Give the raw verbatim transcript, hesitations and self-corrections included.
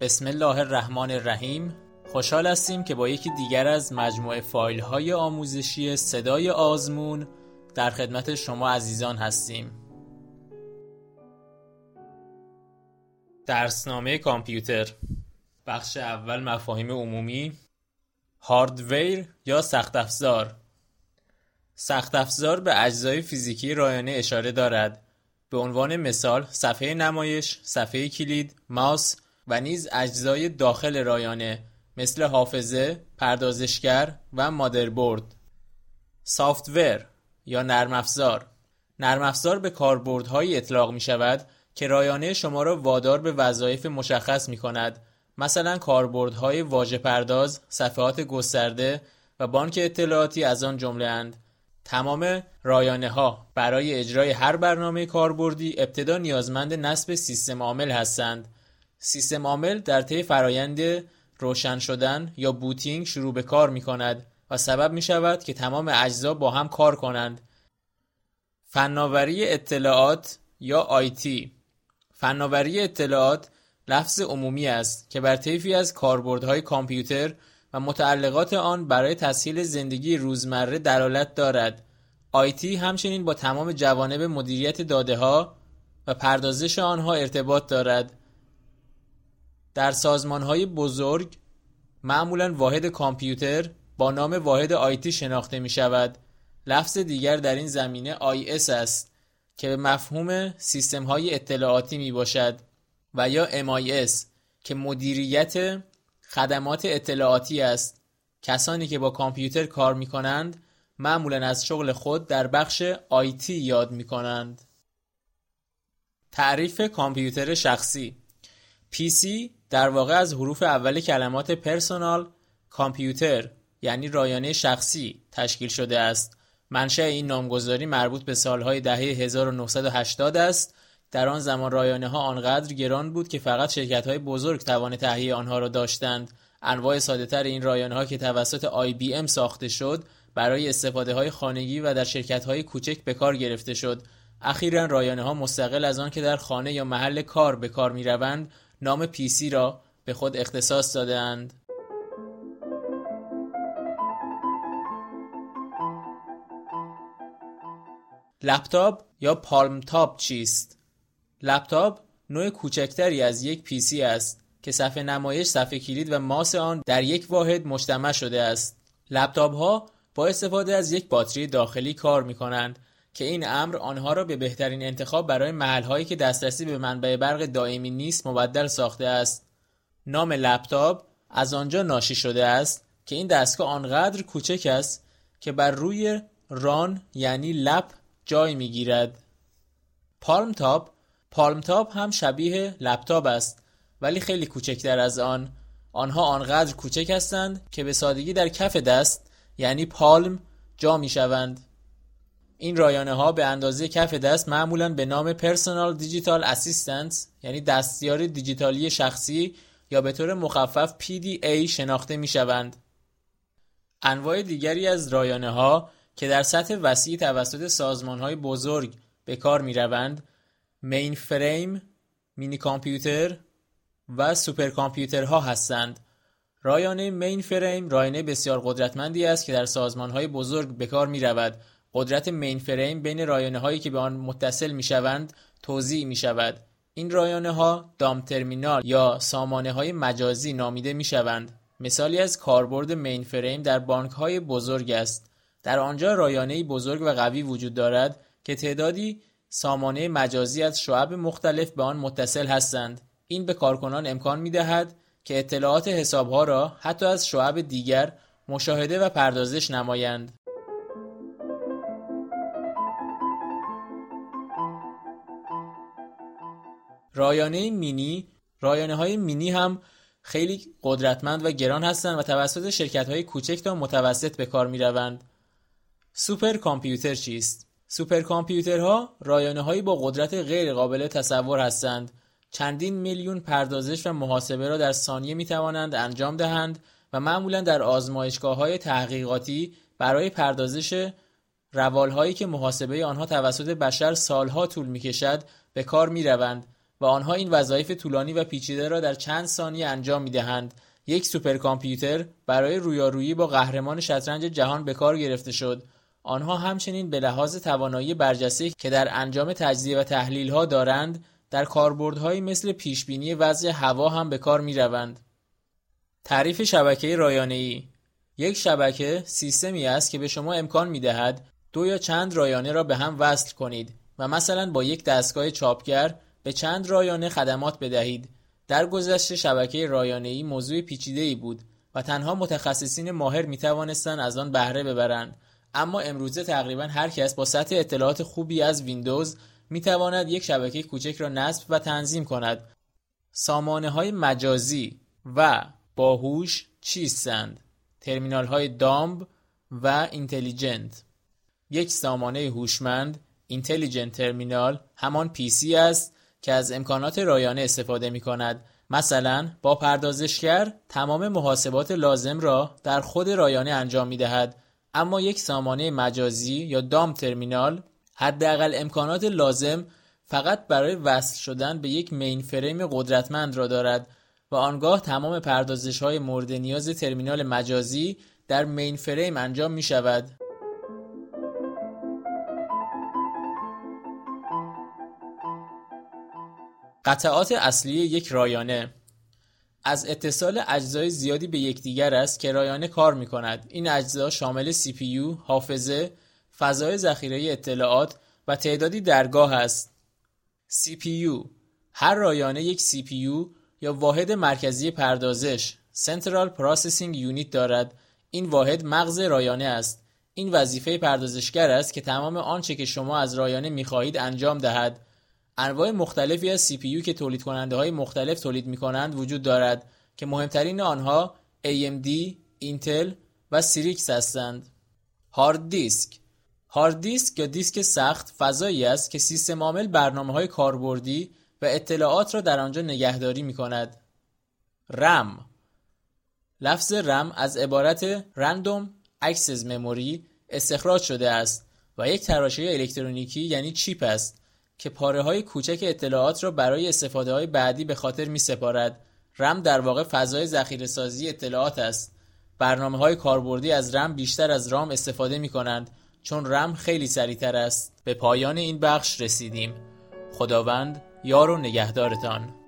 بسم الله الرحمن الرحیم. خوشحال هستیم که با یکی دیگر از مجموعه فایل های آموزشی صدای آزمون در خدمت شما عزیزان هستیم. درسنامه کامپیوتر، بخش اول، مفاهیم عمومی. هاردویر یا سخت افزار. سخت افزار به اجزای فیزیکی رایانه اشاره دارد. به عنوان مثال صفحه نمایش، صفحه کلید، ماوس و نیز اجزای داخل رایانه مثل حافظه، پردازشگر و مادربرد. سافت‌ور یا نرم افزار. نرم افزار به کاربردهایی اطلاق می شود که رایانه شما را وادار به وظایف مشخص می کند. مثلا کاربردهای واژه پرداز، صفحات گسترده و بانک اطلاعاتی از آن جمله اند. تمام رایانه ها برای اجرای هر برنامه کاربردی ابتدا نیازمند نصب سیستم عامل هستند. سیستم عامل در طی فرایند روشن شدن یا بوتینگ شروع به کار می کند و سبب می شود که تمام اجزا با هم کار کنند. فناوری اطلاعات یا آیتی. فناوری اطلاعات لفظ عمومی است که بر طیفی از کاربردهای کامپیوتر و متعلقات آن برای تسهیل زندگی روزمره دلالت دارد. آیتی همچنین با تمام جوانب مدیریت داده‌ها و پردازش آنها ارتباط دارد. در سازمان‌های بزرگ معمولاً واحد کامپیوتر با نام واحد آیتی شناخته می‌شود. لفظ دیگر در این زمینه آی اس است که به مفهوم سیستم‌های اطلاعاتی میباشد و یا ام آی اس که مدیریت خدمات اطلاعاتی است. کسانی که با کامپیوتر کار می‌کنند معمولاً از شغل خود در بخش آیتی یاد می‌کنند. تعریف کامپیوتر شخصی. پی سی در واقع از حروف اول کلمات پرسونال کامپیوتر یعنی رایانه شخصی تشکیل شده است. منشأ این نامگذاری مربوط به سالهای دهه هزار و نهصد و هشتاد است. در آن زمان رایانه ها آنقدر گران بود که فقط شرکت های بزرگ توان تهیه آنها را داشتند. انواع ساده تر این رایانه ها که توسط آی بی ام ساخته شد برای استفاده های خانگی و در شرکت های کوچک به کار گرفته شد. اخیراً رایانه ها مستقل از آن که در خانه یا محل کار به کار می روند نام پی سی را به خود اختصاص داده اند. لپتاپ یا پالم تاپ چیست؟ لپتاپ نوع کوچکتری از یک پی سی است که صفحه نمایش، صفحه کلید و ماوس آن در یک واحد مجتمع شده است. لپتاپ ها با استفاده از یک باتری داخلی کار می کنند که این امر آنها را به بهترین انتخاب برای محل‌هایی که دسترسی به منبع برق دائمی نیست مبدل ساخته است. نام لپتاپ از آنجا ناشی شده است که این دستگاه آنقدر کوچک است که بر روی ران یعنی لپ جای می‌گیرد. پالم تاپ پالم تاپ هم شبیه لپتاپ است ولی خیلی کوچکتر از آن. آنها آنقدر کوچک هستند که به سادگی در کف دست یعنی پالم جا می‌شوند. این رایانه ها به اندازه کف دست معمولاً به نام پرسونال دیجیتال اسیستنت یعنی دستیار دیجیتالی شخصی یا به طور مخفف پی دی ای شناخته می شوند. انواع دیگری از رایانه ها که در سطح وسیع توسط سازمان های بزرگ به کار می روند مین فریم، مینی کامپیوتر و سوپر کامپیوتر ها هستند. رایانه مین فریم رایانه بسیار قدرتمندی است که در سازمان های بزرگ به کار می رود. قدرت مین فریم بین رایانه هایی که به آن متصل می شوند توزیع می شود. این رایانه ها دام ترمینال یا سامانه های مجازی نامیده می شوند. مثالی از کاربرد مین فریم در بانک های بزرگ است. در آنجا رایانه‌ای بزرگ و قوی وجود دارد که تعدادی سامانه مجازی از شعب مختلف به آن متصل هستند. این به کارکنان امکان می دهد که اطلاعات حسابها را حتی از شعب دیگر مشاهده و پردازش نمایند. رایانه مینی رایانه های مینی هم خیلی قدرتمند و گران هستند و توسط شرکت های کوچک تا متوسط به کار می روند. سوپر کامپیوتر چیست؟ سوپر کامپیوترها رایانه هایی با قدرت غیر قابل تصور هستند. چندین میلیون پردازش و محاسبه را در ثانیه می توانند انجام دهند و معمولا در آزمایشگاه های تحقیقاتی برای پردازش روال هایی که محاسبه آنها توسط بشر سالها طول می کشد به کار می روند و آنها این وظایف طولانی و پیچیده را در چند ثانیه انجام می‌دهند. یک سوپرکامپیوتر برای رویارویی با قهرمان شطرنج جهان به کار گرفته شد. آنها همچنین به لحاظ توانایی برجسته که در انجام تجزیه و تحلیل‌ها دارند، در کاربردهایی مثل پیشبینی وضع هوا هم به کار می‌روند. تعریف شبکه رایانه‌ای: یک شبکه سیستمی است که به شما امکان می‌دهد دو یا چند رایانه را به هم وصل کنید و مثلا با یک دستگاه چاپگر به چند رایانه خدمات بدهید. در گذشته شبکه رایانه‌ای موضوع پیچیده‌ای بود و تنها متخصصین ماهر می‌توانستند از آن بهره ببرند، اما امروزه تقریباً هر کس با سطح اطلاعات خوبی از ویندوز می‌تواند یک شبکه کوچک را نصب و تنظیم کند. سامانه‌های مجازی و باهوش چیستند؟ ترمینال‌های دامب و اینتلیجنت. یک سامانه هوشمند اینتلیجنت ترمینال همان پی سی است که از امکانات رایانه استفاده می‌کند. مثلا با پردازشگر تمام محاسبات لازم را در خود رایانه انجام می‌دهد، اما یک سامانه مجازی یا دام ترمینال حداقل امکانات لازم فقط برای وصل شدن به یک مین فریم قدرتمند را دارد و آنگاه تمام پردازش‌های مورد نیاز ترمینال مجازی در مین فریم انجام می‌شود. قطعات اصلی یک رایانه: از اتصال اجزای زیادی به یکدیگر است که رایانه کار می‌کند. این اجزا شامل سی پی یو، حافظه، فضای ذخیره اطلاعات و تعدادی درگاه است. سی پی یو: هر رایانه یک سی پی یو یا واحد مرکزی پردازش Central Processing Unit دارد. این واحد مغز رایانه است. این وظیفه پردازشگر است که تمام آنچه که شما از رایانه می‌خواهید انجام دهد. انواع مختلفی از سی پی یو که تولید کننده های مختلف تولید می کنند وجود دارد که مهمترین آنها ای ام دی، اینتل و سیریکس هستند. هارد دیسک: هارد دیسک یا دیسک سخت فضایی است که سیستم عامل برنامه های کاربردی و اطلاعات را در آنجا نگهداری می کند. رم: لفظ رم از عبارت Random Access Memory استخراج شده است و یک تراشه الکترونیکی یعنی چیپ است که پاره‌های کوچک اطلاعات را برای استفاده‌های بعدی به خاطر می‌سپارد. رم در واقع فضای ذخیره‌سازی اطلاعات است. برنامه‌های کاربردی از رم بیشتر از رام استفاده می‌کنند چون رم خیلی سریع‌تر است. به پایان این بخش رسیدیم. خداوند یار و نگهدارتان.